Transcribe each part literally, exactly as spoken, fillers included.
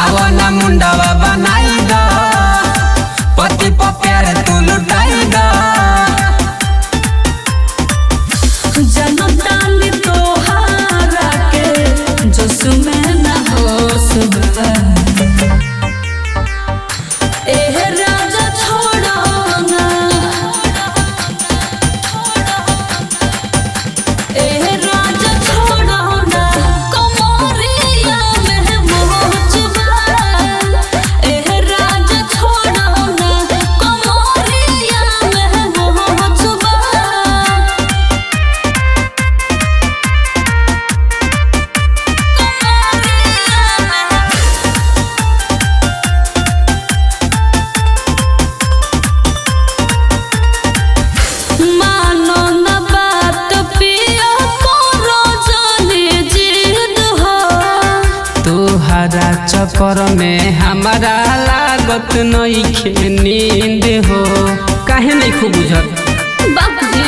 आवना मुंडावा बनाई दा पति पर प्यार तू लुटाई दा जनतानी तोहारा के जोश में न होश बा एह राजा छोड़ो ना एह राजा छोड़ो ना कमरिया में मोच बा एह राजा छोड़ो ना कमरिया में मोच बा मानो न बात पिया करो जाने जिद हो तोहरा चक्कर में हमारा लागत नइखे नींद हो काहे नहीं खूब बुझत बाबूजी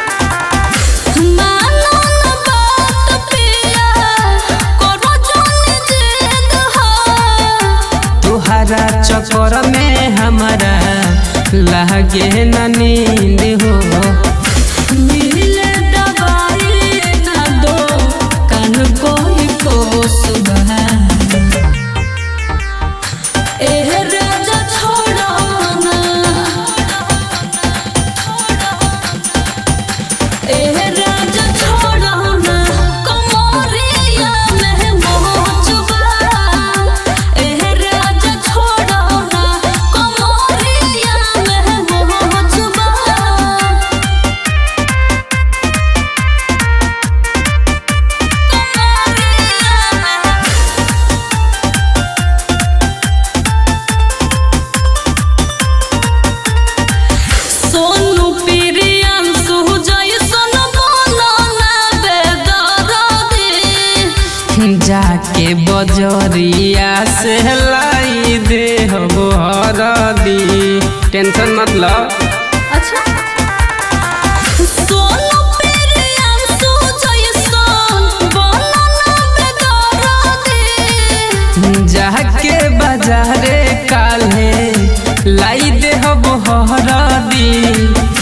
मानो न बात पिया करो जाने जिद हो तोहरा चक्कर में हमारा लागे न नींद हो मिले दवाई ना दो कान कोई कोस बहा एह राजा छोड़ो ना एह राजा छोड़ो ना कमरिया में मोच बा एह राजा छोड़ो ना कमरिया में मोच बा सोनू प्रियांशु जैसन बोलो ना बेदर्दी जाके बजरिया से लाई दे हो हरदी टेंशन मत लो अच्छा सोनू प्रियांशु जैसन बोलो ना बेदर्दी जाके बाजारे काले लाई दे हो हरदी